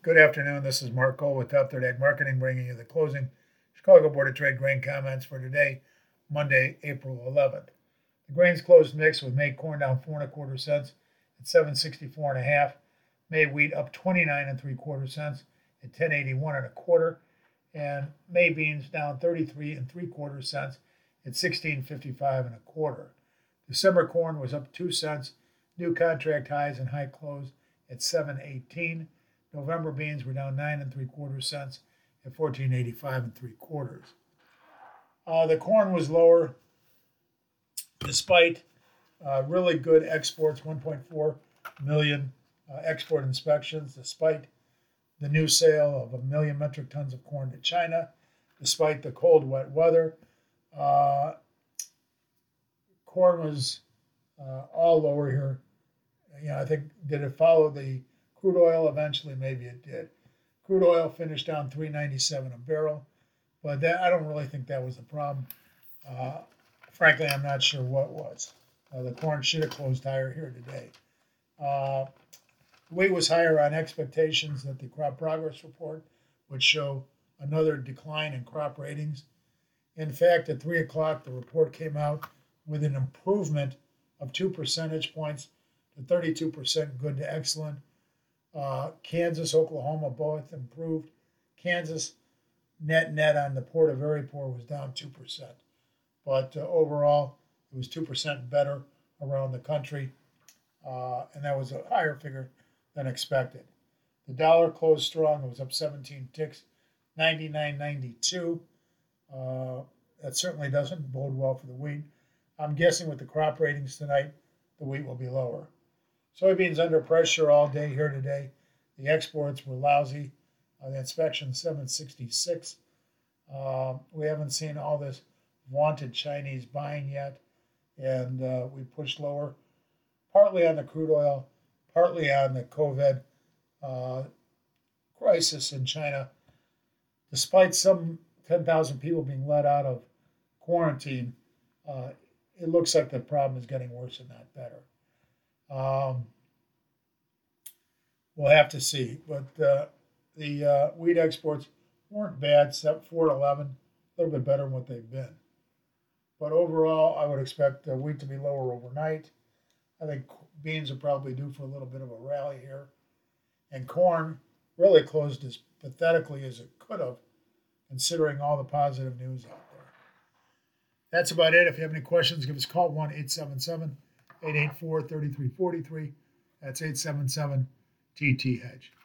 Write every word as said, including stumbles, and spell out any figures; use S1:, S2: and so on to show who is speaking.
S1: Good afternoon. This is Mark Cole with Top Third Ag Marketing, bringing you the closing Chicago Board of Trade grain comments for today, Monday, April eleventh. The grains closed mixed with May corn down four and a quarter cents at seven sixty-four and a half. May wheat up twenty-nine and three quarter cents at ten eighty-one and a quarter, and May beans down thirty-three and three quarter cents at sixteen fifty-five and a quarter. December corn was up two cents. New contract highs and high close at seven eighteen. November beans were down nine and three quarter cents at fourteen eighty-five and three quarters. Uh, the corn was lower despite uh, really good exports, one point four million uh, export inspections, despite the new sale of a million metric tons of corn to China, despite the cold, wet weather. Uh, corn was uh, all lower here. You know, I think, did it follow the crude oil? Eventually, maybe it did. Crude oil finished down three ninety-seven a barrel, but that, I don't really think that was the problem. Uh, frankly, I'm not sure what was. Uh, the corn should have closed higher here today. Uh, wheat was higher on expectations that the crop progress report would show another decline in crop ratings. In fact, at three o'clock, the report came out with an improvement of two percentage points to thirty-two percent good to excellent. Uh, Kansas, Oklahoma both improved. Kansas net net on the Porter report was down two percent. But uh, overall, it was two percent better around the country, uh, and that was a higher figure than expected. The dollar closed strong. It was up seventeen ticks, ninety-nine ninety-two. Uh, that certainly doesn't bode well for the wheat. I'm guessing with the crop ratings tonight, the wheat will be lower. Soybeans under pressure all day here today. The exports were lousy. Uh, the inspection seven sixty-six. Uh, we haven't seen all this vaunted Chinese buying yet, and uh, we pushed lower, partly on the crude oil, partly on the COVID uh, crisis in China. Despite some ten thousand people being let out of quarantine, uh, it looks like the problem is getting worse and not better. Um, we'll have to see, but uh, the uh, wheat exports weren't bad, except four eleven, a little bit better than what they've been. But overall, I would expect uh, wheat to be lower overnight. I think beans are probably due for a little bit of a rally here, and corn really closed as pathetically as it could have, considering all the positive news out there. That's about it. If you have any questions, give us a call, one eight seven seven, eight eight four, three three four three. That's eight seven seven T T Hedge.